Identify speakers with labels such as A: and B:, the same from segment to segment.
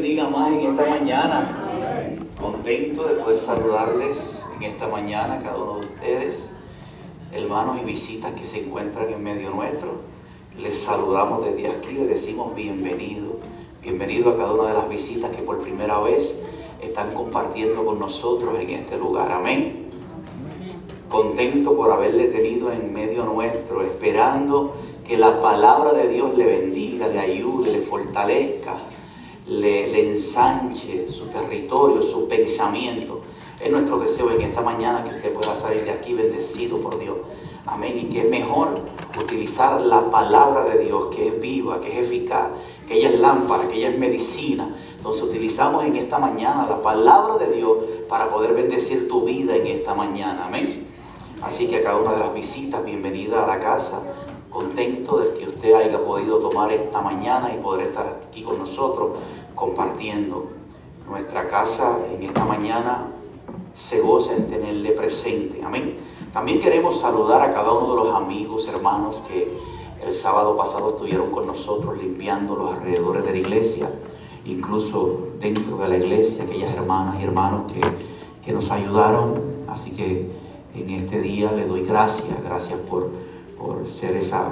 A: bendiga más en esta mañana. Contento de poder saludarles en esta mañana a cada uno de ustedes, hermanos y visitas que se encuentran en medio nuestro. Les saludamos desde aquí, les decimos bienvenido. Bienvenido a cada una de las visitas que por primera vez están compartiendo con nosotros en este lugar. Amén. Contento por haberle tenido en medio nuestro, esperando que la palabra de Dios le bendiga, le ayude, le fortalezca, le ensanche su territorio, su pensamiento. Es nuestro deseo en esta mañana que usted pueda salir de aquí bendecido por Dios. Amén. Y que es mejor utilizar la palabra de Dios, que es viva, que es eficaz, que ella es lámpara, que ella es medicina. Entonces utilizamos en esta mañana la palabra de Dios para poder bendecir tu vida en esta mañana. Amén. Así que a cada una de las visitas, bienvenida a la casa. Contento de que usted haya podido tomar esta mañana y poder estar aquí con nosotros compartiendo. Nuestra casa en esta mañana se goza en tenerle presente. Amén. También queremos saludar a cada uno de los amigos, hermanos que el sábado pasado estuvieron con nosotros limpiando los alrededores de la iglesia, incluso dentro de la iglesia, aquellas hermanas y hermanos que nos ayudaron. Así que en este día le doy gracias por ser esa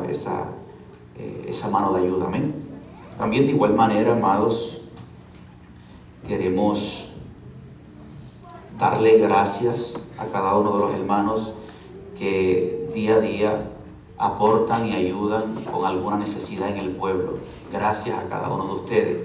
A: mano de ayuda. Amén. También de igual manera, amados, queremos darle gracias a cada uno de los hermanos que día a día aportan y ayudan con alguna necesidad en el pueblo. Gracias a cada uno de ustedes.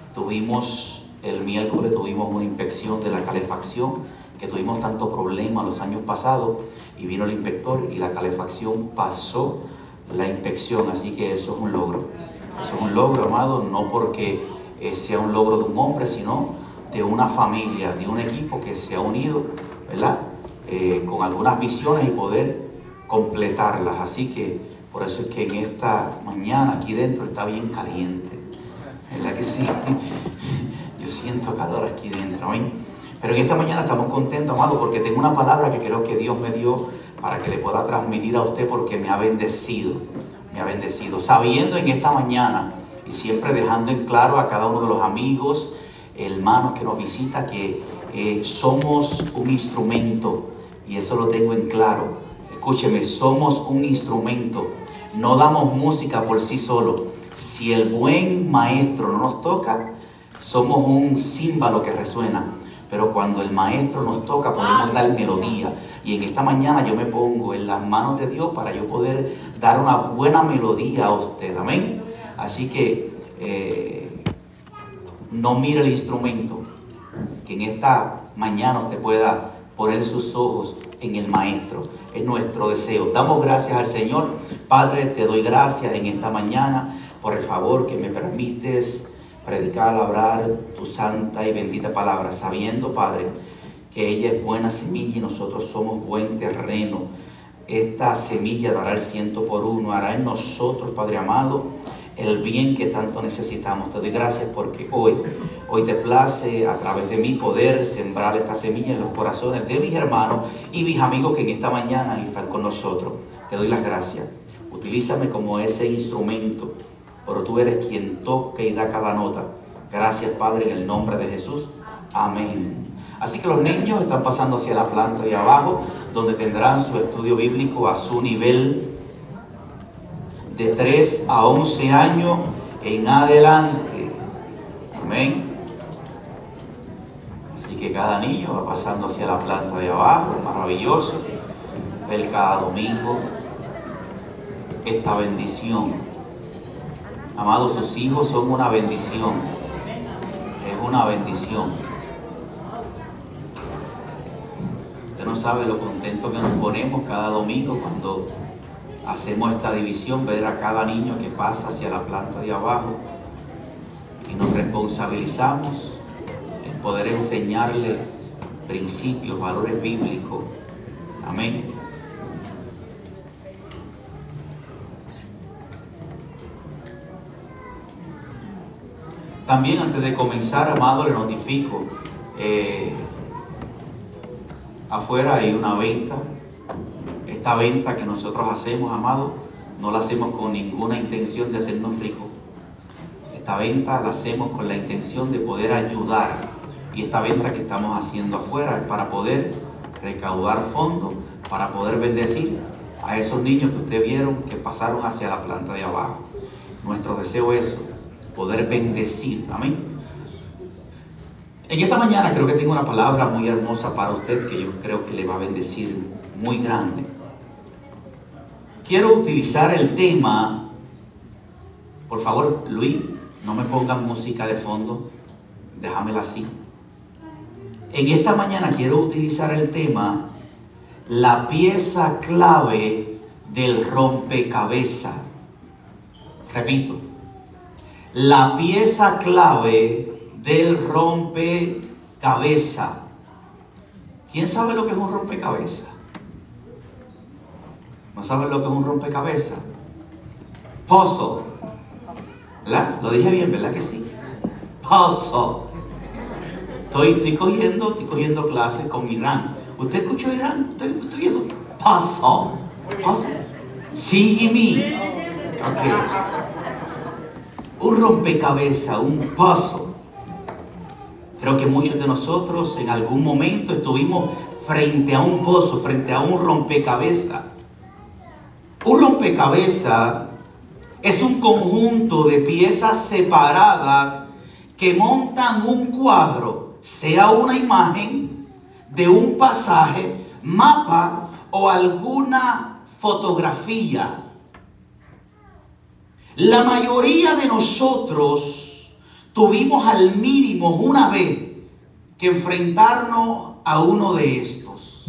A: El miércoles tuvimos una inspección de la calefacción, que tuvimos tanto problema los años pasados, y vino el inspector y la calefacción pasó la inspección. Así que eso es un logro. Eso es un logro, amado, no porque sea un logro de un hombre, sino de una familia, de un equipo que se ha unido, ¿verdad? Con algunas visiones y poder completarlas. Así que por eso es que en esta mañana aquí dentro está bien caliente, ¿verdad que sí? Yo siento calor aquí dentro. Amén. Pero en esta mañana estamos contentos, amado, porque tengo una palabra que creo que Dios me dio para que le pueda transmitir a usted, porque me ha bendecido, sabiendo en esta mañana y siempre dejando en claro a cada uno de los amigos, hermanos que nos visitan, que somos un instrumento, y eso lo tengo en claro. Escúcheme, somos un instrumento, no damos música por sí solo. Si el buen maestro no nos toca, somos un címbalo que resuena. Pero cuando el maestro nos toca, podemos dar melodía. Y en esta mañana yo me pongo en las manos de Dios para yo poder dar una buena melodía a usted. Amén. Así que no mire el instrumento, que en esta mañana usted pueda poner sus ojos en el maestro. Es nuestro deseo. Damos gracias al Señor. Padre, te doy gracias en esta mañana por el favor que me permites predicar, hablar tu santa y bendita palabra, sabiendo, Padre, que ella es buena semilla y nosotros somos buen terreno. Esta semilla dará el 100 por 1, hará en nosotros, Padre amado, el bien que tanto necesitamos. Te doy gracias porque hoy te place a través de mi poder sembrar esta semilla en los corazones de mis hermanos y mis amigos que en esta mañana están con nosotros. Te doy las gracias. Utilízame como ese instrumento, pero tú eres quien toca y da cada nota. Gracias, Padre, en el nombre de Jesús. Amén. Así que los niños están pasando hacia la planta de abajo, donde tendrán su estudio bíblico a su nivel de 3 a 11 años en adelante. Amén. Así que cada niño va pasando hacia la planta de abajo. Maravilloso ver cada domingo esta bendición. Amados, sus hijos son una bendición. Es una bendición. Usted no sabe lo contento que nos ponemos cada domingo cuando hacemos esta división, ver a cada niño que pasa hacia la planta de abajo, y nos responsabilizamos en poder enseñarle principios, valores bíblicos. Amén. También antes de comenzar, amado, le notifico, afuera hay una venta. Esta venta que nosotros hacemos, amado, no la hacemos con ninguna intención de hacernos ricos. Esta venta la hacemos con la intención de poder ayudar. Y esta venta que estamos haciendo afuera es para poder recaudar fondos, para poder bendecir a esos niños que ustedes vieron que pasaron hacia la planta de abajo. Nuestro deseo es poder bendecir. Amén. En esta mañana creo que tengo una palabra muy hermosa para usted que yo creo que le va a bendecir muy grande. Quiero utilizar el tema. Por favor, Luis, no me pongan música de fondo. Déjamela así. En esta mañana quiero utilizar el tema, la pieza clave del rompecabezas. Repito, la pieza clave del rompecabezas. ¿Quién sabe lo que es un rompecabezas? ¿No saben lo que es un rompecabezas? Puzzle. ¿Verdad? Lo dije bien, ¿verdad que sí? Puzzle. Estoy cogiendo clases con Irán. ¿Usted escuchó Irán? ¿Usted vio eso? Puzzle. Sí, me. Ok. Un rompecabezas, un puzzle. Creo que muchos de nosotros en algún momento estuvimos frente a un pozo, frente a un rompecabezas. Un rompecabezas es un conjunto de piezas separadas que montan un cuadro, sea una imagen de un pasaje, mapa o alguna fotografía. La mayoría de nosotros tuvimos al mínimo una vez que enfrentarnos a uno de estos.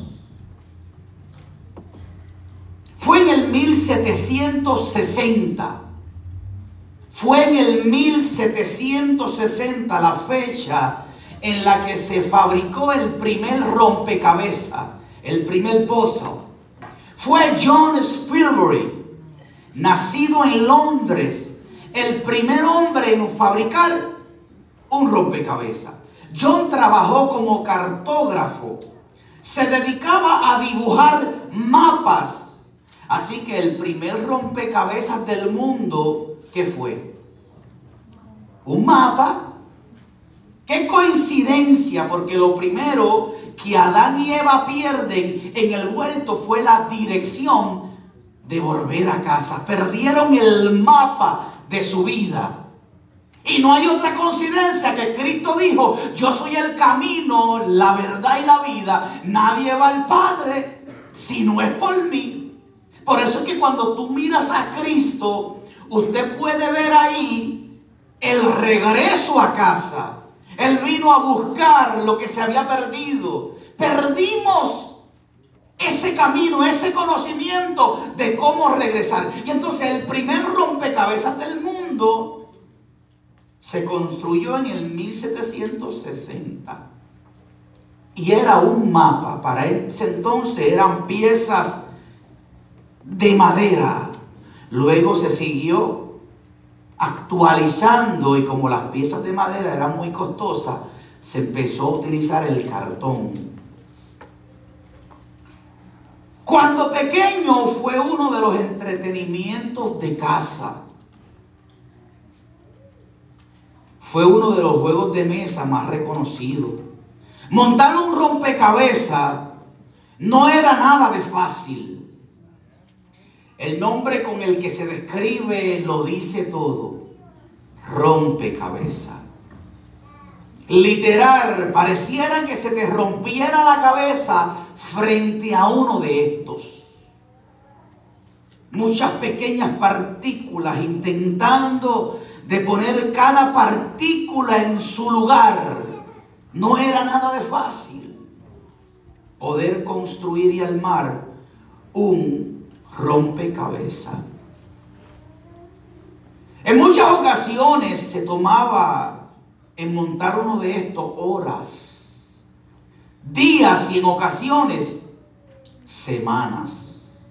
A: Fue en el 1760. Fue en el 1760 la fecha en la que se fabricó el primer rompecabezas, el primer puzzle. Fue John Spilsbury, nacido en Londres, el primer hombre en fabricar un rompecabezas. John trabajó como cartógrafo, se dedicaba a dibujar mapas. Así que el primer rompecabezas del mundo, ¿qué fue? Un mapa. ¡Qué coincidencia! Porque lo primero que Adán y Eva pierden en el huerto fue la dirección de volver a casa. Perdieron el mapa de su vida. Y no hay otra coincidencia que Cristo dijo: yo soy el camino, la verdad y la vida. Nadie va al Padre si no es por mí. Por eso es que cuando tú miras a Cristo, usted puede ver ahí el regreso a casa. Él vino a buscar lo que se había perdido. Perdimos ese camino, ese conocimiento de cómo regresar. Y entonces el primer rompecabezas del mundo se construyó en el 1760. Y era un mapa. Para ese entonces eran piezas de madera. Luego se siguió actualizando, y como las piezas de madera eran muy costosas, se empezó a utilizar el cartón. Cuando pequeño fue uno de los entretenimientos de casa. Fue uno de los juegos de mesa más reconocidos. Montar un rompecabezas no era nada de fácil. El nombre con el que se describe lo dice todo: rompecabezas. Literal, pareciera que se te rompiera la cabeza frente a uno de estos. Muchas pequeñas partículas, intentando de poner cada partícula en su lugar. No era nada de fácil poder construir y armar un rompecabezas. En muchas ocasiones se tomaba en montar uno de estos horas, días y en ocasiones semanas.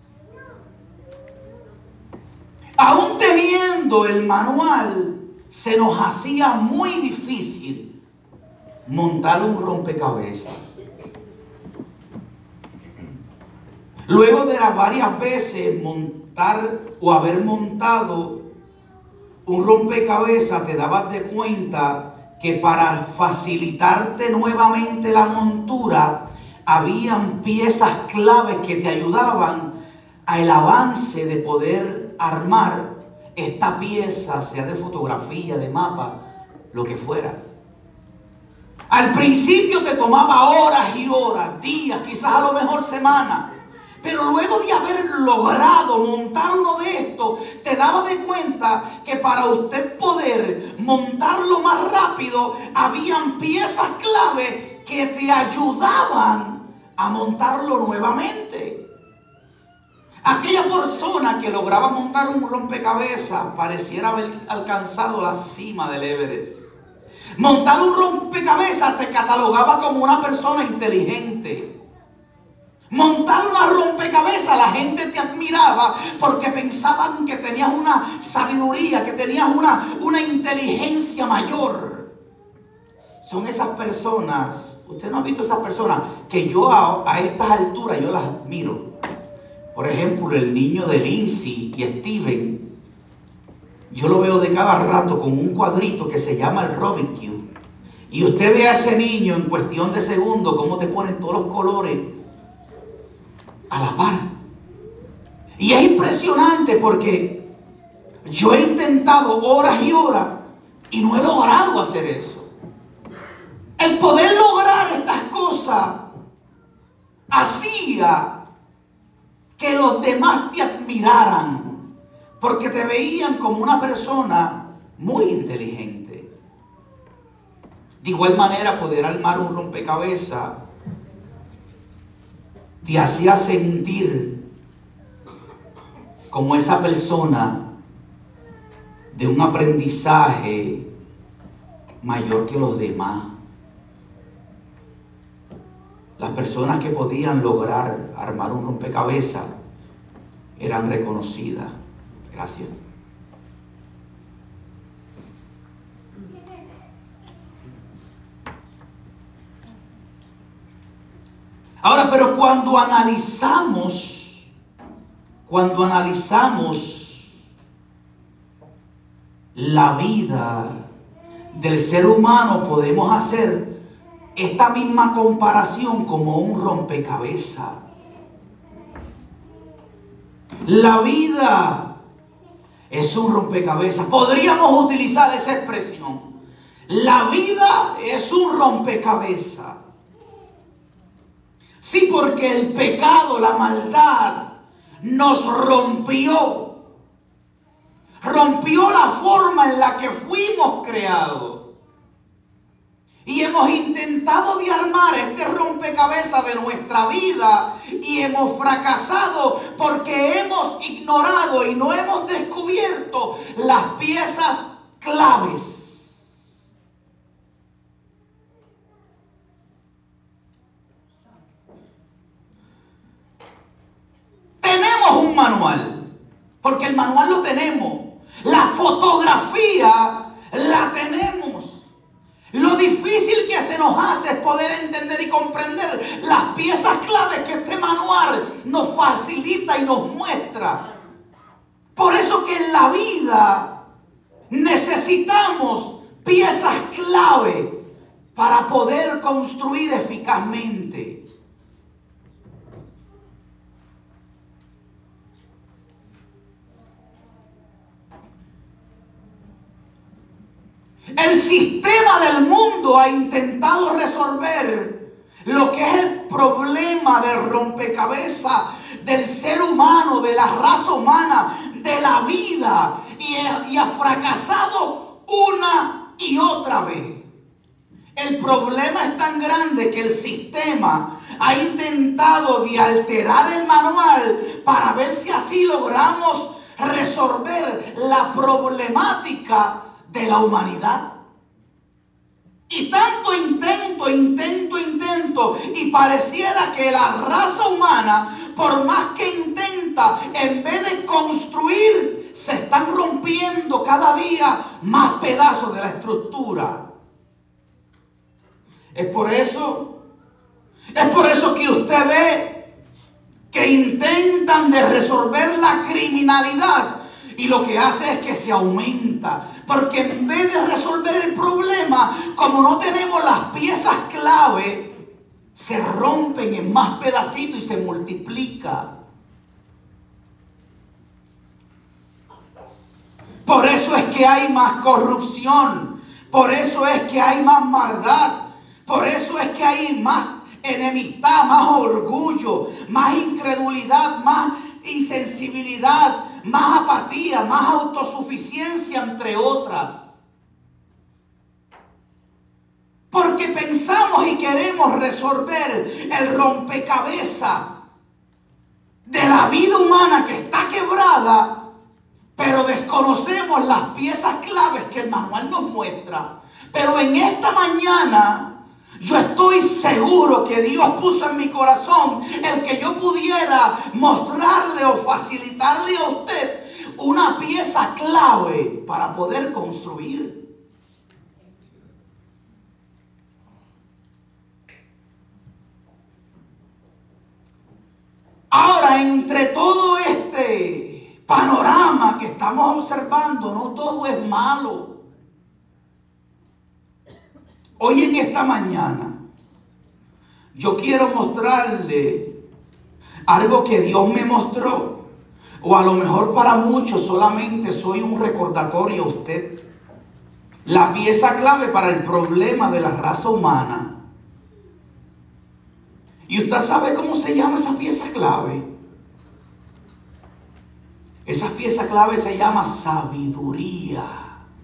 A: Aún teniendo el manual, se nos hacía muy difícil montar un rompecabezas. Luego de las varias veces montar o haber montado un rompecabezas te dabas de cuenta que para facilitarte nuevamente la montura, habían piezas claves que te ayudaban al avance de poder armar esta pieza, sea de fotografía, de mapa, lo que fuera. Al principio te tomaba horas y horas, días, quizás a lo mejor semanas. Pero luego de haber logrado montar uno de estos, te dabas de cuenta que para usted poder montarlo más rápido, habían piezas clave que te ayudaban a montarlo nuevamente. Aquella persona que lograba montar un rompecabezas pareciera haber alcanzado la cima del Everest. Montar un rompecabezas te catalogaba como una persona inteligente. Montar una rompecabezas, la gente te admiraba porque pensaban que tenías una sabiduría, que tenías una inteligencia mayor. Son esas personas, usted no ha visto esas personas que yo a estas alturas yo las admiro. Por ejemplo, el niño de Lindsay y Steven, yo lo veo de cada rato con un cuadrito que se llama el Rubik's Cube. Y usted ve a ese niño en cuestión de segundos cómo te ponen todos los colores a la par. Y es impresionante porque yo he intentado horas y horas y no he logrado hacer eso. El poder lograr estas cosas hacía que los demás te admiraran porque te veían como una persona muy inteligente. De igual manera, poder armar un rompecabezas te hacía sentir como esa persona de un aprendizaje mayor que los demás. Las personas que podían lograr armar un rompecabezas eran reconocidas. Gracias. Ahora, pero cuando analizamos la vida del ser humano, podemos hacer esta misma comparación como un rompecabezas. La vida es un rompecabezas. Podríamos utilizar esa expresión. La vida es un rompecabezas. Sí, porque el pecado, la maldad, nos rompió. Rompió la forma en la que fuimos creados. Y hemos intentado de armar este rompecabezas de nuestra vida y hemos fracasado porque hemos ignorado y no hemos descubierto las piezas claves. Tenemos un manual, porque el manual lo tenemos. La fotografía la tenemos. Lo difícil que se nos hace es poder entender y comprender las piezas claves que este manual nos facilita y nos muestra. Por eso que en la vida necesitamos piezas clave para poder construir eficazmente. El sistema del mundo ha intentado resolver lo que es el problema del rompecabezas del ser humano, de la raza humana, de la vida, y ha fracasado una y otra vez. El problema es tan grande que el sistema ha intentado de alterar el manual para ver si así logramos resolver la problemática de la humanidad. Y tanto intento, y pareciera que la raza humana, por más que intenta, en vez de construir, se están rompiendo cada día más pedazos de la estructura. Es por eso que usted ve que intentan de resolver la criminalidad Y lo que hace es que se aumenta. Porque en vez de resolver el problema, como no tenemos las piezas clave, se rompen en más pedacitos y se multiplica. Por eso es que hay más corrupción. Por eso es que hay más maldad. Por eso es que hay más enemistad, más orgullo, más incredulidad, más insensibilidad, más apatía, más autosuficiencia, entre otras. Porque pensamos y queremos resolver el rompecabezas de la vida humana que está quebrada, pero desconocemos las piezas claves que el manual nos muestra. Pero en esta mañana yo estoy seguro que Dios puso en mi corazón el que yo pudiera mostrarle o facilitarle a usted una pieza clave para poder construir. Ahora, entre todo este panorama que estamos observando, no todo es malo. Hoy en esta mañana yo quiero mostrarle algo que Dios me mostró, o a lo mejor para muchos solamente soy un recordatorio a usted. La pieza clave para el problema de la raza humana. ¿Y usted sabe cómo se llama esa pieza clave? Esa pieza clave se llama sabiduría.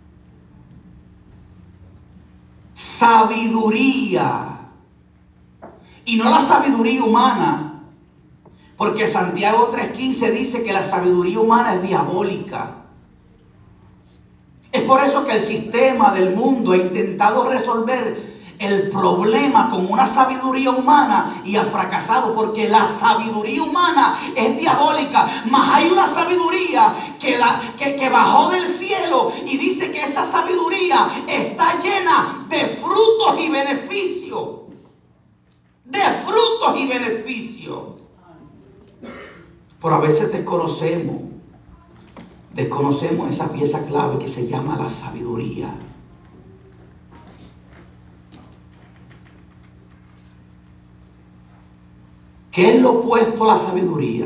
A: Sabiduría. Y no la sabiduría humana. Porque Santiago 3:15 dice que la sabiduría humana es diabólica. Es por eso que el sistema del mundo ha intentado resolver el problema con una sabiduría humana y ha fracasado, porque la sabiduría humana es diabólica. Mas hay una sabiduría que bajó del cielo, y dice que esa sabiduría está llena de frutos y beneficios. De frutos y beneficios. Pero a veces desconocemos esa pieza clave que se llama la sabiduría. ¿Qué es lo opuesto a la sabiduría?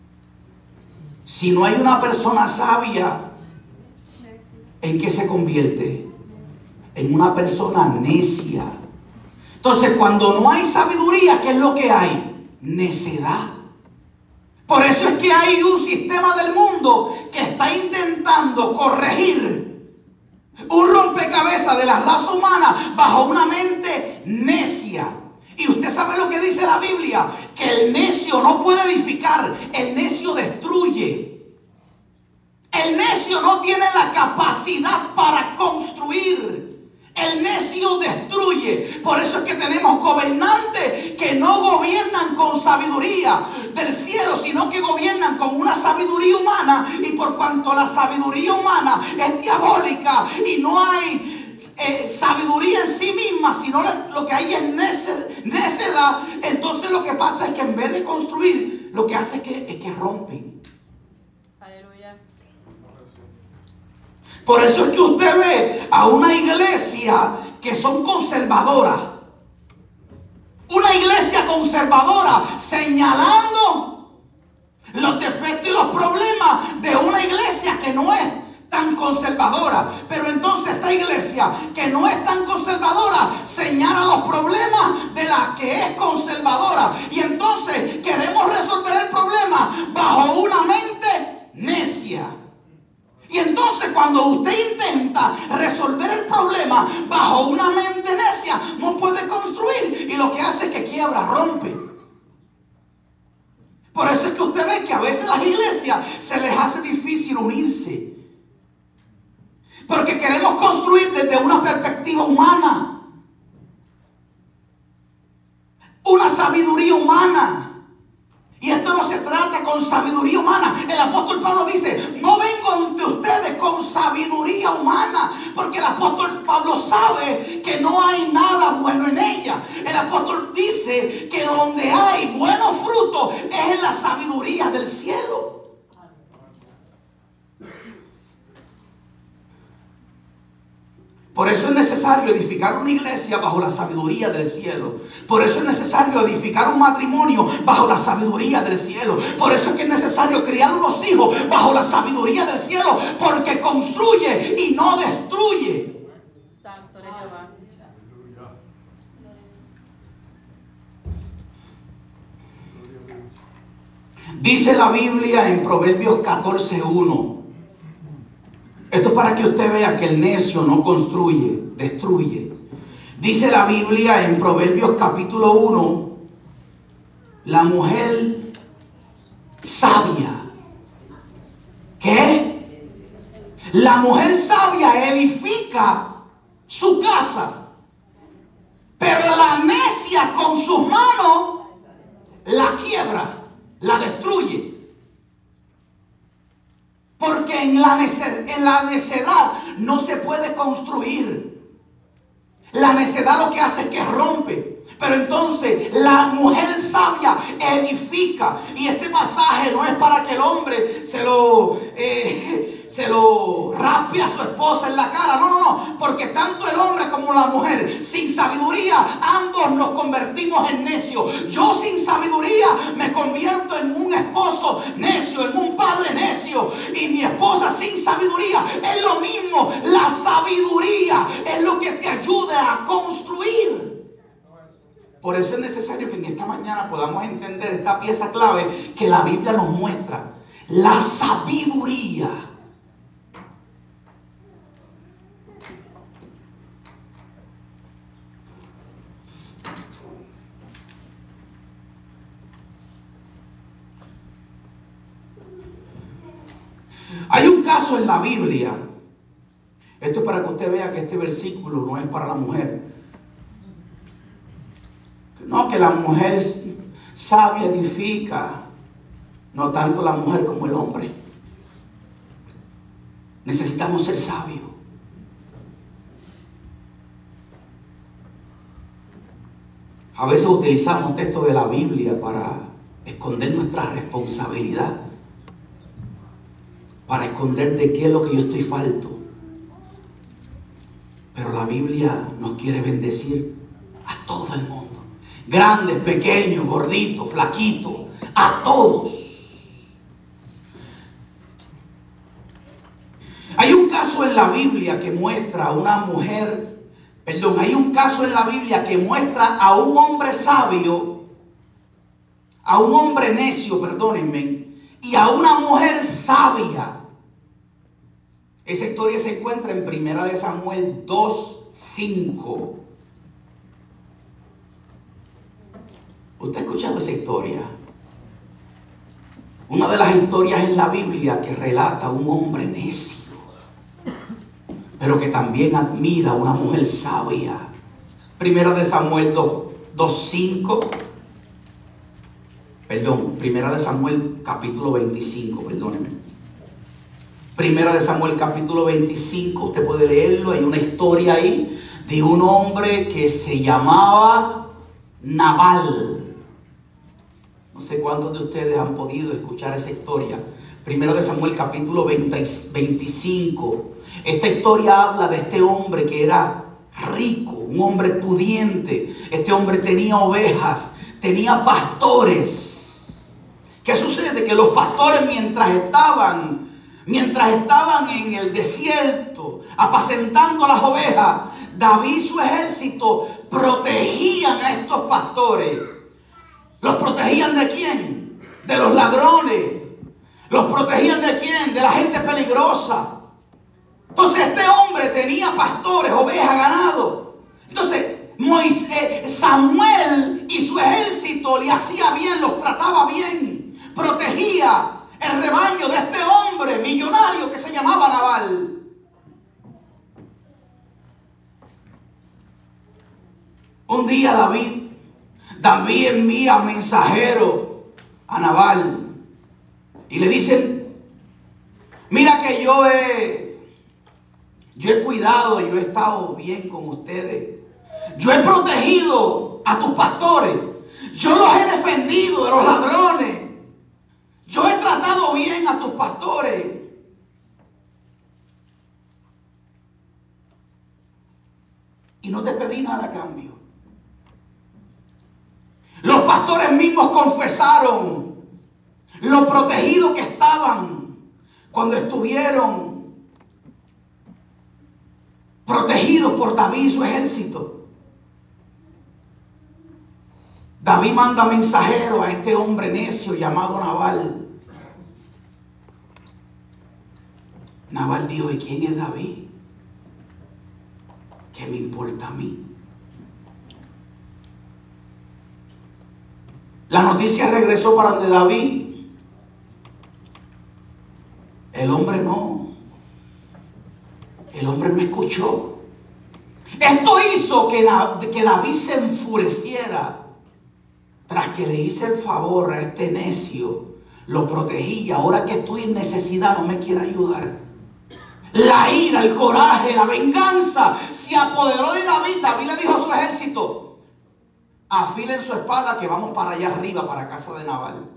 A: Si no hay una persona sabia, ¿en qué se convierte? En una persona necia. Entonces, cuando no hay sabiduría, ¿qué es lo que hay? Necedad. Por eso es que hay un sistema del mundo que está intentando corregir un rompecabezas de la raza humana bajo una mente necia. Y usted sabe lo que dice la Biblia, que el necio no puede edificar, el necio destruye. El necio no tiene la capacidad para construir. El necio destruye. Por eso es que tenemos gobernantes que no gobiernan con sabiduría del cielo, sino que gobiernan con una sabiduría humana. Y por cuanto la sabiduría humana es diabólica y no hay sabiduría en sí misma, sino lo que hay es necedad, entonces lo que pasa es que en vez de construir, lo que hace es que rompen.
B: Aleluya.
A: Por eso es que usted ve a una iglesia que son conservadoras. Una iglesia conservadora señalando los defectos y los problemas de una iglesia que no es tan conservadora. Pero entonces esta iglesia que no es tan conservadora señala los problemas de la que es conservadora. Y entonces queremos resolver el problema bajo una mente necia. Y entonces cuando usted intenta resolver el problema bajo una mente necia, no puede construir. Y lo que hace es que quiebra, rompe. Por eso es que usted ve que a veces las iglesias se les hace difícil unirse. Porque queremos construir desde una perspectiva humana. Una sabiduría humana. Y esto no se trata con sabiduría humana. El apóstol Pablo dice, no vengo ante ustedes con sabiduría humana. Porque el apóstol Pablo sabe que no hay nada bueno en ella. El apóstol dice que donde hay buenos frutos es en la sabiduría del cielo. Por eso es necesario edificar una iglesia bajo la sabiduría del cielo. Por eso es necesario edificar un matrimonio bajo la sabiduría del cielo. Por eso es que es necesario criar unos hijos bajo la sabiduría del cielo. Porque construye y no destruye.
B: Santo eres Jehová.
A: Dice la Biblia en Proverbios 14:1. Esto es para que usted vea que el necio no construye, destruye. Dice la Biblia en Proverbios capítulo 1, la mujer sabia. ¿Qué? La mujer sabia edifica su casa, pero la necia con sus manos la quiebra, la destruye. Porque en la necedad no se puede construir. La necedad lo que hace es que rompe. Pero entonces la mujer sabia edifica. Y este pasaje no es para que el hombre se lo raspe a su esposa en la cara. No, no, no. Porque tanto el hombre como la mujer, sin sabiduría, ambos nos convertimos en necios. Yo sin sabiduría me convierto en un esposo necio, en un padre necio. Y mi esposa sin sabiduría es lo mismo. La sabiduría es lo que te ayuda a construir. Por eso es necesario que en esta mañana podamos entender esta pieza clave que la Biblia nos muestra. La sabiduría. Hay un caso en la Biblia. Esto es para que usted vea que este versículo no es para la mujer. No, que la mujer sabia edifica. No tanto la mujer como el hombre. Necesitamos ser sabios. A veces utilizamos textos de la Biblia para esconder nuestra responsabilidad. Para esconder de qué es lo que yo estoy falto. Pero la Biblia nos quiere bendecir a todo el mundo. Grandes, pequeños, gorditos, flaquitos, a todos. Hay un caso en la Biblia que muestra a una mujer, hay un caso en la Biblia que muestra a un hombre sabio, a un hombre necio, perdónenme, y a una mujer sabia. Esa historia se encuentra en 1 Samuel 2:5. ¿Usted ha escuchado esa historia? Una de las historias en la Biblia que relata a un hombre necio, pero que también admira a una mujer sabia. 1 Samuel 2:5. Perdón, 1 Samuel capítulo 25, perdóneme. 1 Samuel capítulo 25, usted puede leerlo, hay una historia ahí de un hombre que se llamaba Nabal. No sé cuántos de ustedes han podido escuchar esa historia. 1 Samuel capítulo 25. Esta historia habla de este hombre que era rico, un hombre pudiente. Este hombre tenía ovejas, tenía pastores. ¿Qué sucede? Que los pastores mientras estaban en el desierto apacentando las ovejas, David y su ejército protegían a estos pastores. ¿Los protegían de quién? De los ladrones. ¿Los protegían de quién? De la gente peligrosa. Entonces este hombre tenía pastores, ovejas, ganado. Entonces Samuel y su ejército le hacía bien, los trataba bien, protegía el rebaño de este hombre millonario que se llamaba Nabal. Un día David envía mensajero a Nabal y le dicen: mira que yo he cuidado, yo he estado bien con ustedes, yo he protegido a tus pastores, yo los he defendido de los ladrones, yo he tratado bien a tus pastores. y no te pedí nada a cambio. Los pastores mismos confesaron lo protegidos que estaban cuando estuvieron protegidos por David y su ejército. David manda mensajero a este hombre necio llamado Nabal. Nabal dijo: ¿y quién es David? ¿Qué me importa a mí? La noticia regresó para donde David. El hombre no escuchó. Esto hizo que David se enfureciera. Tras que le hice el favor a este necio, lo protegí, y ahora que estoy en necesidad no me quiere ayudar. La ira, el coraje, la venganza se apoderó de David. David le dijo a su ejército: afilen su espada que vamos para allá arriba, para casa de Nabal.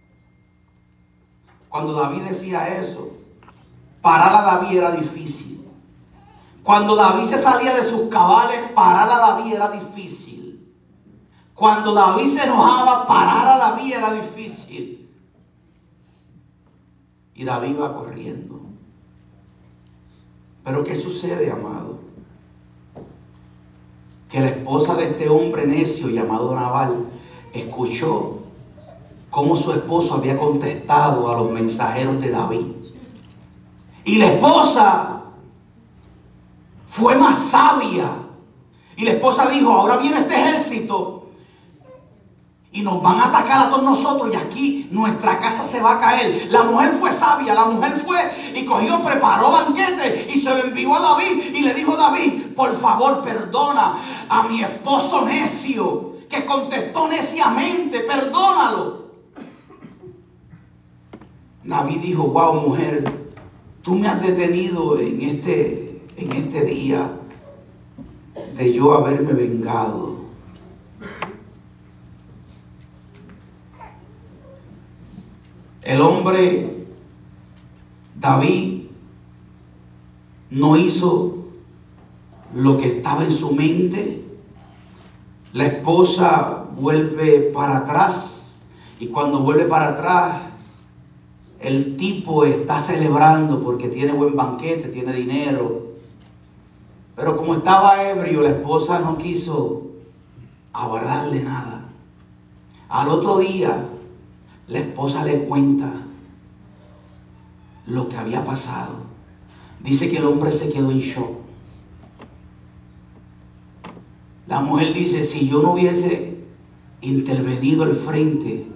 A: Cuando David decía eso, parar a David era difícil. Cuando David se salía de sus cabales, parar a David era difícil. Cuando David se enojaba, parar a David era difícil. Y David iba corriendo. Pero ¿qué sucede, amado? Que la esposa de este hombre necio llamado Nabal escuchó cómo su esposo había contestado a los mensajeros de David. Y la esposa fue más sabia. Y la esposa dijo: ahora viene este ejército y nos van a atacar a todos nosotros, y aquí nuestra casa se va a caer. La mujer fue sabia. La mujer fue y preparó banquete y se lo envió a David. Y le dijo a David: por favor, perdona a mi esposo necio, que contestó neciamente, perdónalo. David dijo: wow, mujer, tú me has detenido en este día de yo haberme vengado. El hombre David no hizo lo que estaba en su mente. La esposa vuelve para atrás, y cuando vuelve para atrás, el tipo está celebrando porque tiene buen banquete, tiene dinero. Pero como estaba ebrio, la esposa no quiso hablarle nada. Al otro día, la esposa le cuenta lo que había pasado. Dice que el hombre se quedó en shock. La mujer dice: si yo no hubiese intervenido al frente,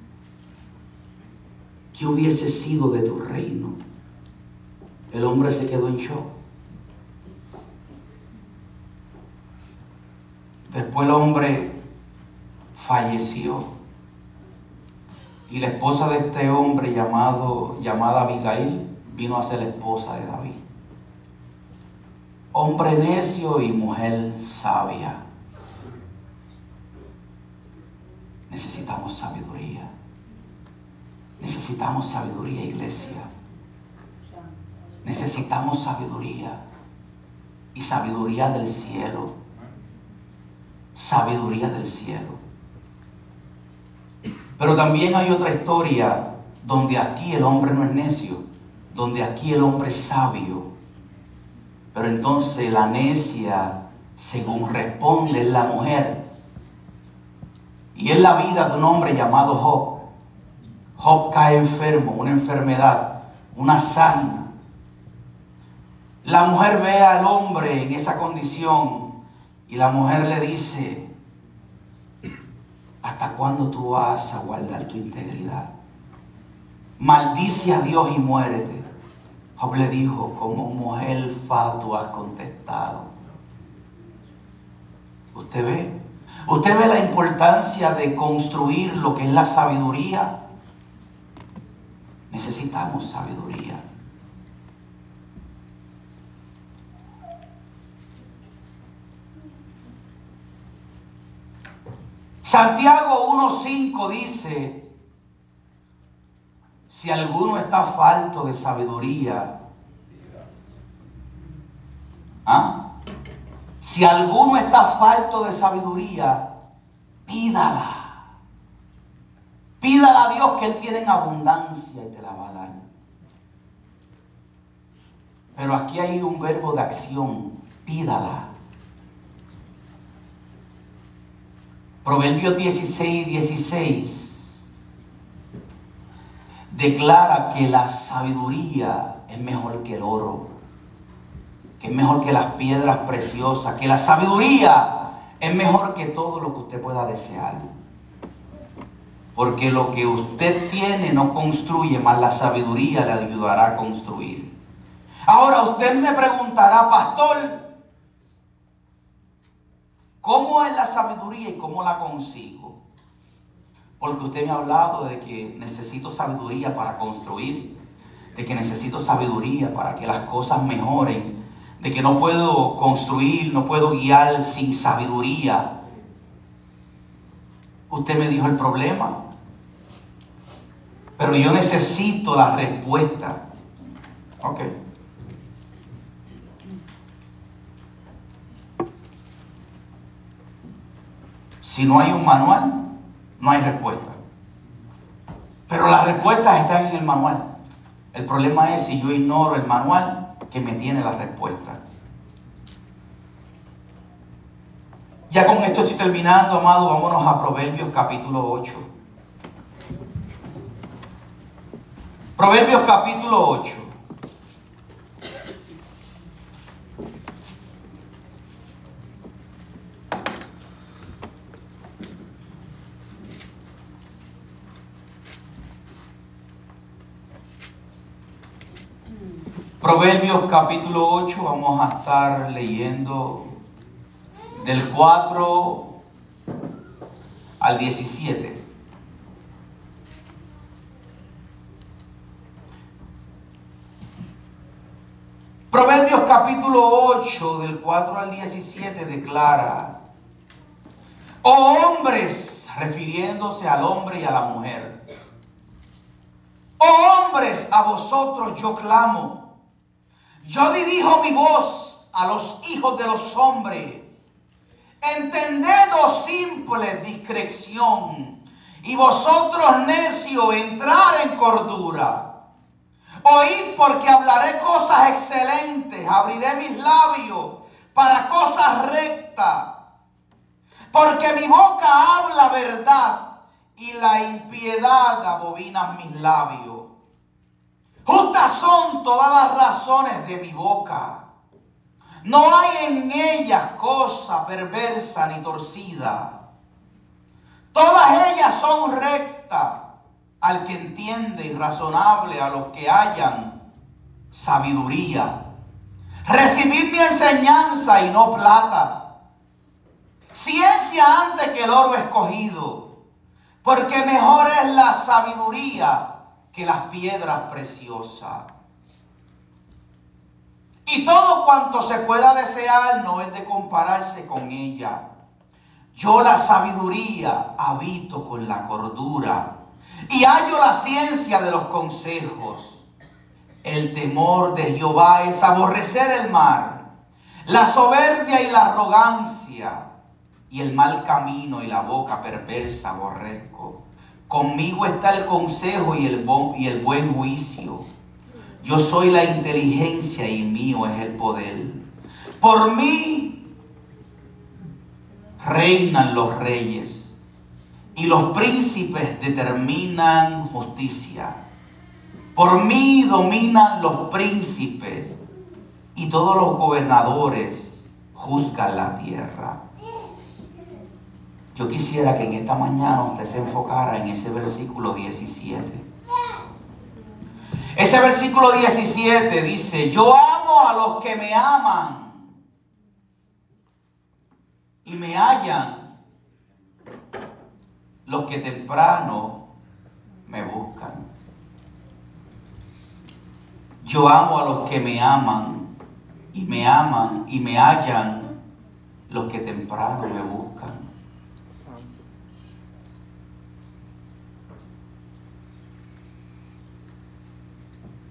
A: ¿qué hubiese sido de tu reino? El hombre se quedó en shock. Después el hombre falleció. Y la esposa de este hombre llamada Abigail vino a ser la esposa de David. Hombre necio y mujer sabia. Necesitamos sabiduría. Necesitamos sabiduría, iglesia. Necesitamos sabiduría. Y sabiduría del cielo. Sabiduría del cielo. Pero también hay otra historia donde aquí el hombre no es necio, donde aquí el hombre es sabio. Pero entonces la necia, según responde, es la mujer. Y es la vida de un hombre llamado Job. Job cae enfermo, una enfermedad, una sarna. La mujer ve al hombre en esa condición y la mujer le dice: ¿hasta cuándo tú vas a guardar tu integridad? Maldice a Dios y muérete. Job le dijo: como mujer fatuo has contestado. ¿Usted ve? ¿Usted ve la importancia de construir lo que es la sabiduría? Necesitamos sabiduría. Santiago 1:5 dice: si alguno está falto de sabiduría, Si alguno está falto de sabiduría, pídala. Pídala a Dios, que Él tiene en abundancia y te la va a dar. Pero aquí hay un verbo de acción. Pídala. Proverbios 16:16 declara que la sabiduría es mejor que el oro, que es mejor que las piedras preciosas, que la sabiduría es mejor que todo lo que usted pueda desear. Porque lo que usted tiene no construye, más la sabiduría le ayudará a construir. Ahora usted me preguntará, pastor, ¿cómo es la sabiduría y cómo la consigo? Porque usted me ha hablado de que necesito sabiduría para construir, de que necesito sabiduría para que las cosas mejoren, de que no puedo construir, no puedo guiar sin sabiduría. Usted me dijo el problema, pero yo necesito la respuesta. Ok. Si no hay un manual, no hay respuesta. Pero las respuestas están en el manual. El problema es si yo ignoro el manual que me tiene la respuesta. Ya con esto estoy terminando, amado. Vámonos a Proverbios capítulo 8. Proverbios capítulo 8. Proverbios capítulo 8, vamos a estar leyendo del 4 al 17. Proverbios capítulo 8, del 4 al 17 declara: oh hombres, refiriéndose al hombre y a la mujer, oh hombres, a vosotros yo clamo. Yo dirijo mi voz a los hijos de los hombres. Entended, oh simple, discreción, y vosotros necios, entrar en cordura. Oíd, porque hablaré cosas excelentes, abriré mis labios para cosas rectas. Porque mi boca habla verdad, y la impiedad abobina mis labios. Justas son todas las razones de mi boca. No hay en ellas cosa perversa ni torcida. Todas ellas son rectas al que entiende, y razonable a los que hallan sabiduría. Recibid mi enseñanza y no plata, ciencia antes que el oro escogido, porque mejor es la sabiduría que las piedras preciosas. Y todo cuanto se pueda desear no es de compararse con ella. Yo la sabiduría habito con la cordura, y hallo la ciencia de los consejos. El temor de Jehová es aborrecer el mal, la soberbia y la arrogancia, y el mal camino y la boca perversa aborrezco. Conmigo está el consejo y el buen juicio. Yo soy la inteligencia y mío es el poder. Por mí reinan los reyes, y los príncipes determinan justicia. Por mí dominan los príncipes, y todos los gobernadores juzgan la tierra. Yo quisiera que en esta mañana usted se enfocara en ese versículo 17. Ese versículo 17 dice: yo amo a los que me aman y me hallan los que temprano me buscan. Yo amo a los que me aman y me hallan los que temprano me buscan.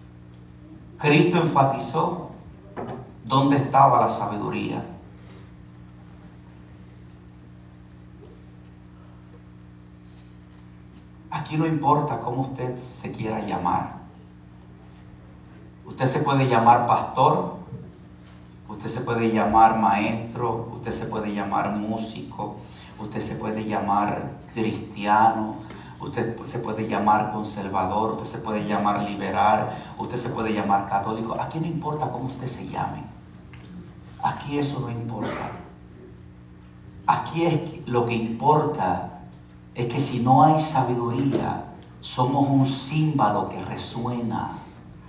A: Cristo enfatizó dónde estaba la sabiduría. Aquí no importa cómo usted se quiera llamar. Usted se puede llamar pastor, usted se puede llamar maestro, usted se puede llamar músico, usted se puede llamar cristiano, usted se puede llamar conservador, usted se puede llamar liberal, usted se puede llamar católico. Aquí no importa cómo usted se llame. Aquí eso no importa. Aquí lo que importa es que si no hay sabiduría, somos un címbalo que resuena.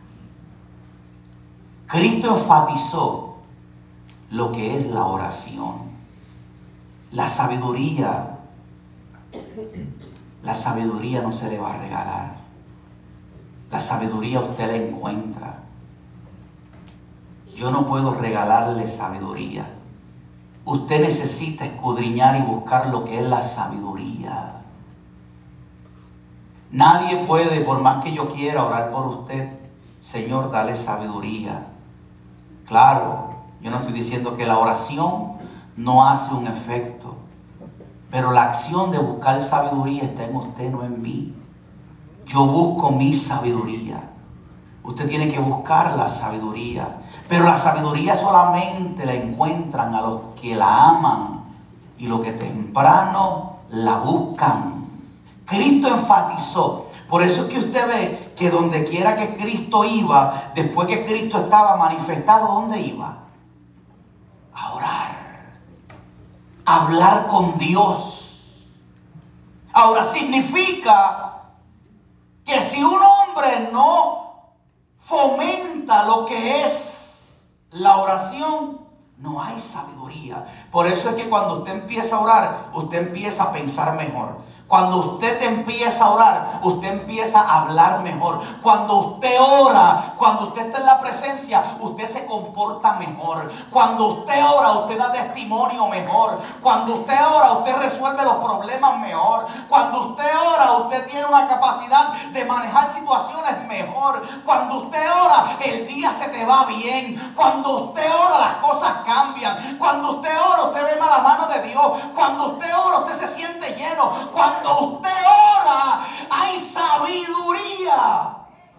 A: Cristo enfatizó lo que es la oración. La sabiduría no se le va a regalar. La sabiduría usted la encuentra. Yo no puedo regalarle sabiduría. Usted necesita escudriñar y buscar lo que es la sabiduría. Nadie puede, por más que yo quiera orar por usted, Señor, dale sabiduría. Claro, yo no estoy diciendo que la oración no hace un efecto, pero la acción de buscar sabiduría está en usted, no en mí. Yo busco mi sabiduría. Usted tiene que buscar la sabiduría. Pero la sabiduría solamente la encuentran a los que la aman y los que temprano la buscan. Cristo enfatizó. Por eso es que usted ve que donde quiera que Cristo iba, después que Cristo estaba manifestado, ¿dónde iba? A orar. A hablar con Dios. Ahora significa que si un hombre no fomenta lo que es la oración, no hay sabiduría. Por eso es que cuando usted empieza a orar, usted empieza a pensar mejor. Cuando usted empieza a orar, usted empieza a hablar mejor. Cuando usted ora, cuando usted está en la presencia, usted se comporta mejor. Cuando usted ora, usted da testimonio mejor. Cuando usted ora, usted resuelve los problemas mejor. Cuando usted ora, usted tiene una capacidad de manejar situaciones mejor. Cuando usted ora, el día se te va bien. Cuando usted ora, las cosas cambian. Cuando usted ora, usted ve la mano de Dios. Cuando usted ora, usted se siente lleno. Cuando usted ora, hay sabiduría.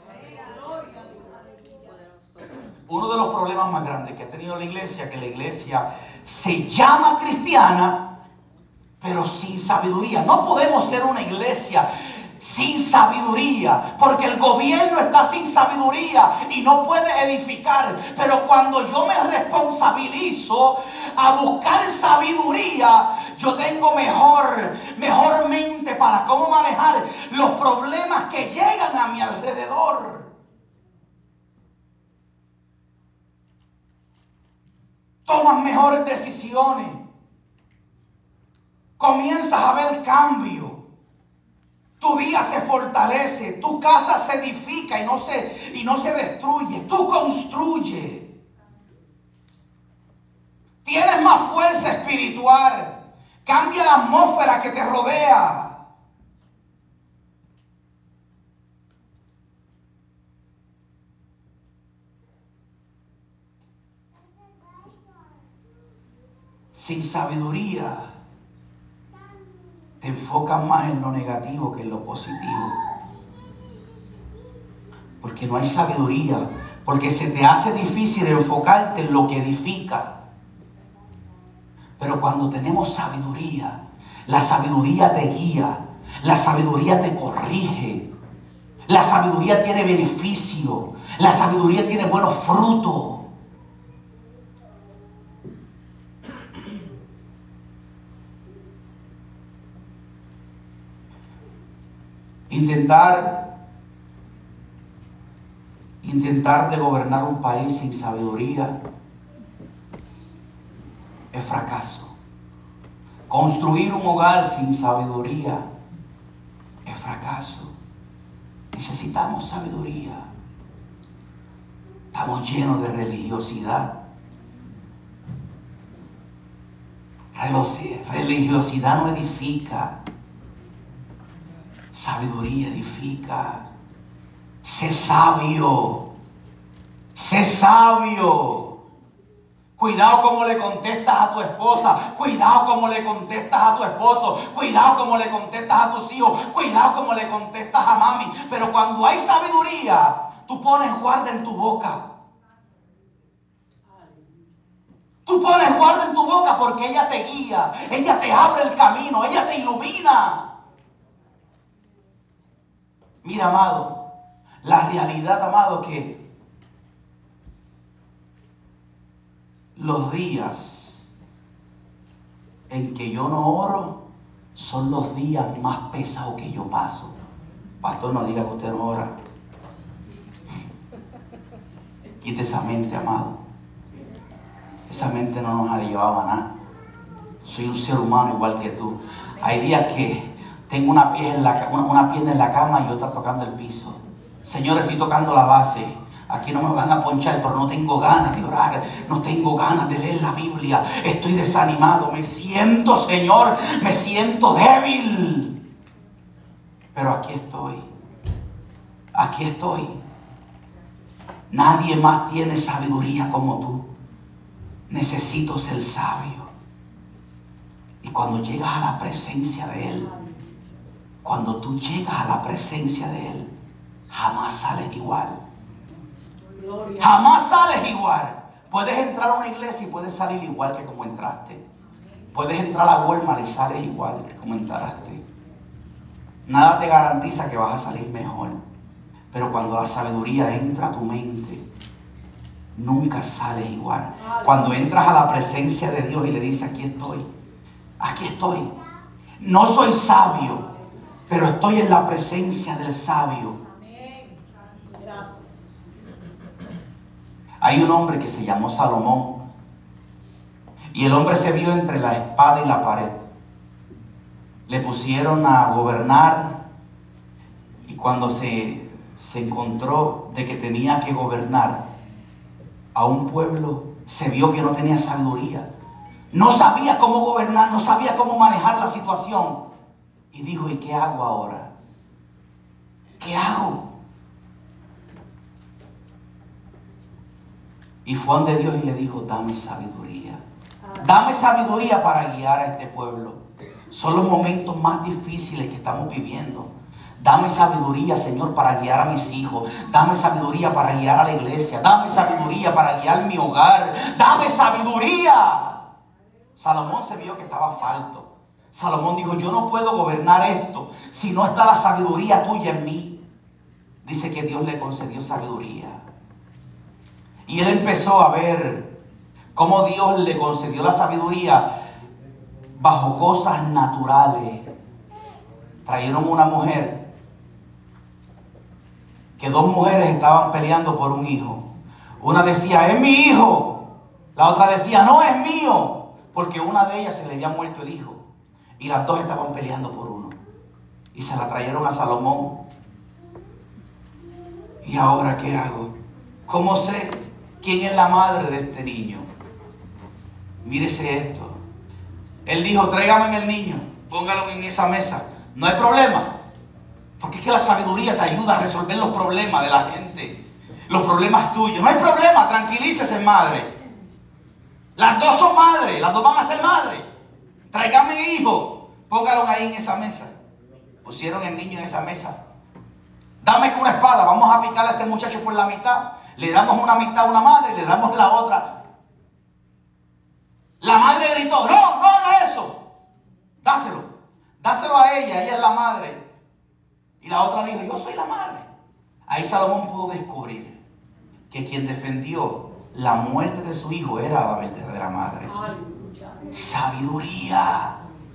A: Uno de los problemas más grandes que ha tenido la iglesia, que la iglesia se llama cristiana, pero sin sabiduría. No podemos ser una iglesia sin sabiduría, porque el gobierno está sin sabiduría y no puede edificar. Pero cuando yo me responsabilizo a buscar sabiduría, yo tengo mejor mente para cómo manejar los problemas que llegan a mi alrededor. Tomas mejores decisiones. Comienzas a ver cambio. Tu día se fortalece, tu casa se edifica y no se destruye. Tú construyes. Tienes más fuerza espiritual. Cambia la atmósfera que te rodea. Sin sabiduría, te enfocas más en lo negativo que en lo positivo. Porque no hay sabiduría. Porque se te hace difícil enfocarte en lo que edifica. Pero cuando tenemos sabiduría, la sabiduría te guía, la sabiduría te corrige, la sabiduría tiene beneficio, la sabiduría tiene buenos frutos. Intentar de gobernar un país sin sabiduría es fracaso. Construir un hogar sin sabiduría es fracaso. Necesitamos sabiduría. Estamos llenos de religiosidad. Religiosidad no edifica. Sabiduría edifica. Sé sabio. Sé sabio. Cuidado cómo le contestas a tu esposa. Cuidado cómo le contestas a tu esposo. Cuidado cómo le contestas a tus hijos. Cuidado cómo le contestas a mami. Pero cuando hay sabiduría, tú pones guarda en tu boca. Tú pones guarda en tu boca porque ella te guía. Ella te abre el camino. Ella te ilumina. Mira, amado, la realidad, amado, que los días en que yo no oro son los días más pesados que yo paso. Pastor, no diga que usted no ora. Quite esa mente, amado. Esa mente no nos ha llevado a nada. Soy un ser humano igual que tú. Hay días que tengo una pierna en la cama y otra tocando el piso. Señor, estoy tocando la base. Aquí no me van a ponchar, pero no tengo ganas de orar. No tengo ganas de leer la Biblia. Estoy desanimado. Me siento, Señor, me siento débil. Pero aquí estoy. Aquí estoy. Nadie más tiene sabiduría como tú. Necesito ser sabio. Y cuando llegas a la presencia de Él, cuando tú llegas a la presencia de Él, jamás sales igual. Jamás sales igual. Puedes entrar a una iglesia y puedes salir igual que como entraste. Puedes entrar a Walmart y sales igual que como entraste. Nada te garantiza que vas a salir mejor. Pero cuando la sabiduría entra a tu mente, nunca sales igual. Cuando entras a la presencia de Dios y le dices, aquí estoy. Aquí estoy. No soy sabio, pero estoy en la presencia del sabio. Hay un hombre que se llamó Salomón. Y el hombre se vio entre la espada y la pared. Le pusieron a gobernar. Y cuando se encontró de que tenía que gobernar a un pueblo, se vio que no tenía sabiduría. No sabía cómo gobernar, no sabía cómo manejar la situación. Y dijo, ¿y qué hago ahora? ¿Qué hago? Y fue donde Dios y le dijo, dame sabiduría. Dame sabiduría para guiar a este pueblo. Son los momentos más difíciles que estamos viviendo. Dame sabiduría, Señor, para guiar a mis hijos. Dame sabiduría para guiar a la iglesia. Dame sabiduría para guiar mi hogar. Dame sabiduría. Salomón se vio que estaba falto. Salomón dijo, yo no puedo gobernar esto si no está la sabiduría tuya en mí. Dice que Dios le concedió sabiduría. Y él empezó a ver cómo Dios le concedió la sabiduría bajo cosas naturales. Trajeron una mujer, que dos mujeres estaban peleando por un hijo. Una decía, es mi hijo. La otra decía, no, es mío. Porque una de ellas se le había muerto el hijo. Y las dos estaban peleando por uno. Y se la trajeron a Salomón. ¿Y ahora qué hago? ¿Cómo sé quién es la madre de este niño? Mírese esto. Él dijo, tráigame el niño, póngalo en esa mesa. No hay problema. Porque es que la sabiduría te ayuda a resolver los problemas de la gente. Los problemas tuyos. No hay problema, tranquilícese, madre. Las dos son madres, las dos van a ser madres. Tráigame hijo, póngalo ahí en esa mesa. Pusieron el niño en esa mesa. Dame con una espada, vamos a picar a este muchacho por la mitad. Le damos una mitad a una madre y le damos la otra. La madre gritó, no haga eso. Dáselo a ella es la madre. Y la otra dijo, yo soy la madre. Ahí Salomón pudo descubrir que quien defendió la muerte de su hijo era la verdadera madre. Sabiduría.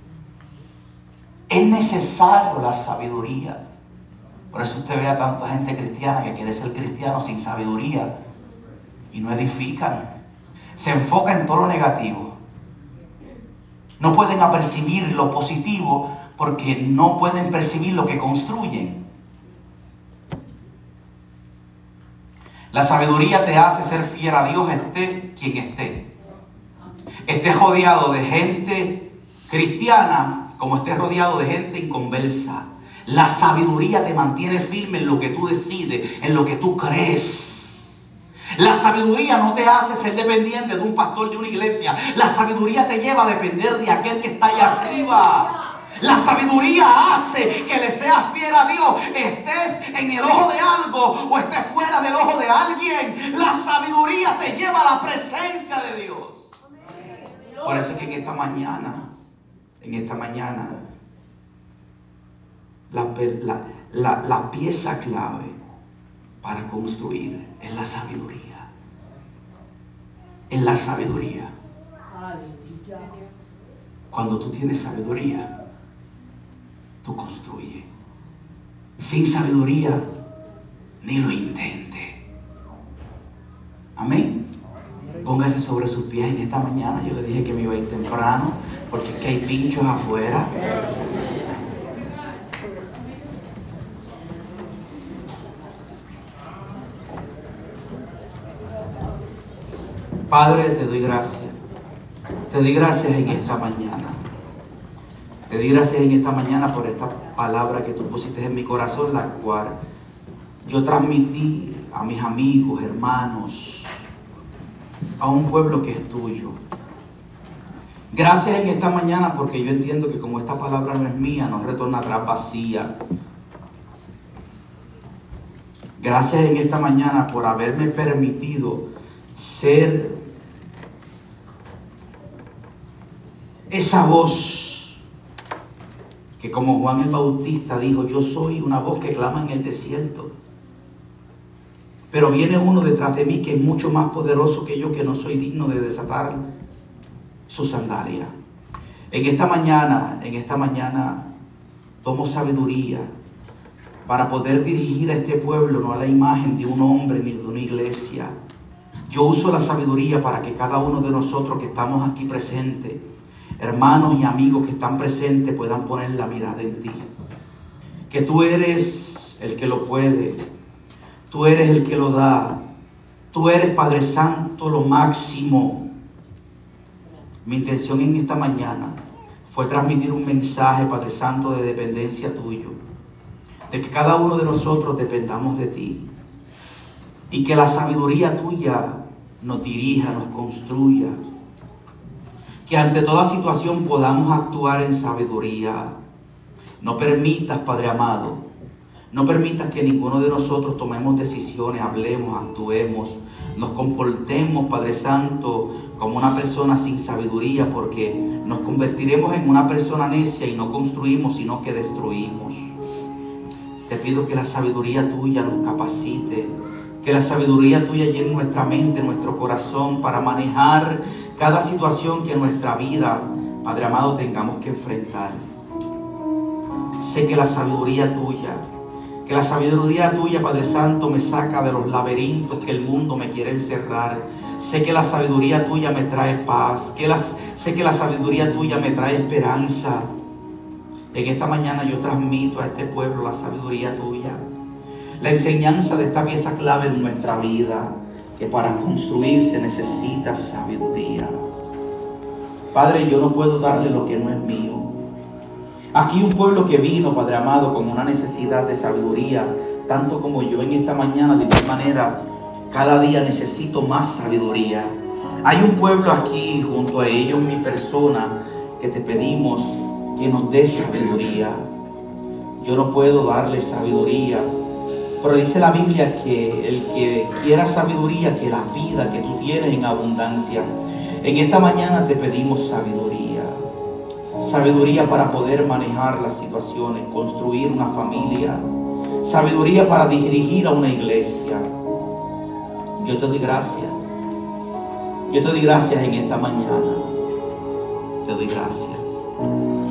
A: Es necesario la sabiduría. Por eso usted ve a tanta gente cristiana que quiere ser cristiano sin sabiduría y no edifican. Se enfocan en todo lo negativo. No pueden apercibir lo positivo porque no pueden percibir lo que construyen. La sabiduría te hace ser fiel a Dios, esté quien esté. Estés rodeado de gente cristiana como estés rodeado de gente inconversa. La sabiduría te mantiene firme en lo que tú decides, en lo que tú crees. La sabiduría no te hace ser dependiente de un pastor de una iglesia. La sabiduría te lleva a depender de aquel que está allá arriba. La sabiduría hace que le seas fiel a Dios, estés en el ojo de algo o estés fuera del ojo de alguien. La sabiduría te lleva a la presencia de Dios. Por eso es que en esta mañana, la pieza clave para construir es la sabiduría. Es la sabiduría. Cuando tú tienes sabiduría, tú construyes. Sin sabiduría, ni lo intente. Amén. Póngase sobre sus pies en esta mañana. Yo le dije que me iba a ir temprano, porque es que hay pinchos afuera. Padre, te doy gracias. Te doy gracias en esta mañana. Te doy gracias en esta mañana por esta palabra que tú pusiste en mi corazón, la cual yo transmití a mis amigos, hermanos, a un pueblo que es tuyo. Gracias en esta mañana porque yo entiendo que como esta palabra no es mía, no retorna atrás vacía. Gracias en esta mañana por haberme permitido ser esa voz que, como Juan el Bautista dijo, yo soy una voz que clama en el desierto, pero viene uno detrás de mí que es mucho más poderoso que yo, que no soy digno de desatar su sandalia. En esta mañana tomo sabiduría para poder dirigir a este pueblo, no a la imagen de un hombre ni de una iglesia. Yo uso la sabiduría para que cada uno de nosotros que estamos aquí presentes, hermanos y amigos que están presentes, puedan poner la mirada en ti. Que tú eres el que lo puede, tú eres el que lo da, tú eres, Padre Santo, lo máximo. Mi intención en esta mañana fue transmitir un mensaje, Padre Santo, de dependencia tuyo, de que cada uno de nosotros dependamos de ti y que la sabiduría tuya nos dirija, nos construya. Que ante toda situación podamos actuar en sabiduría. No permitas, Padre amado, no permitas que ninguno de nosotros tomemos decisiones, hablemos, actuemos, nos comportemos, Padre Santo, como una persona sin sabiduría, porque nos convertiremos en una persona necia y no construimos, sino que destruimos. Te pido que la sabiduría tuya nos capacite, que la sabiduría tuya llene nuestra mente, nuestro corazón, para manejar cada situación que en nuestra vida, Padre amado, tengamos que enfrentar. Sé que la sabiduría tuya, Padre Santo, me saca de los laberintos que el mundo me quiere encerrar. Sé que la sabiduría tuya me trae paz. Sé que la sabiduría tuya me trae esperanza. En esta mañana yo transmito a este pueblo la sabiduría tuya, la enseñanza de esta pieza clave en nuestra vida, que para construir se necesita sabiduría. Padre, yo no puedo darle lo que no es mío. Aquí un pueblo que vino, Padre amado, con una necesidad de sabiduría, tanto como yo en esta mañana. De igual manera, cada día necesito más sabiduría. Hay un pueblo aquí, junto a ellos mi persona, que te pedimos que nos dé sabiduría. Yo no puedo darle sabiduría, pero dice la Biblia que el que quiera sabiduría, que la pida, que tú tienes en abundancia. En esta mañana te pedimos sabiduría. Sabiduría para poder manejar las situaciones, construir una familia. Sabiduría para dirigir a una iglesia. Yo te doy gracias. Yo te doy gracias en esta mañana. Te doy gracias.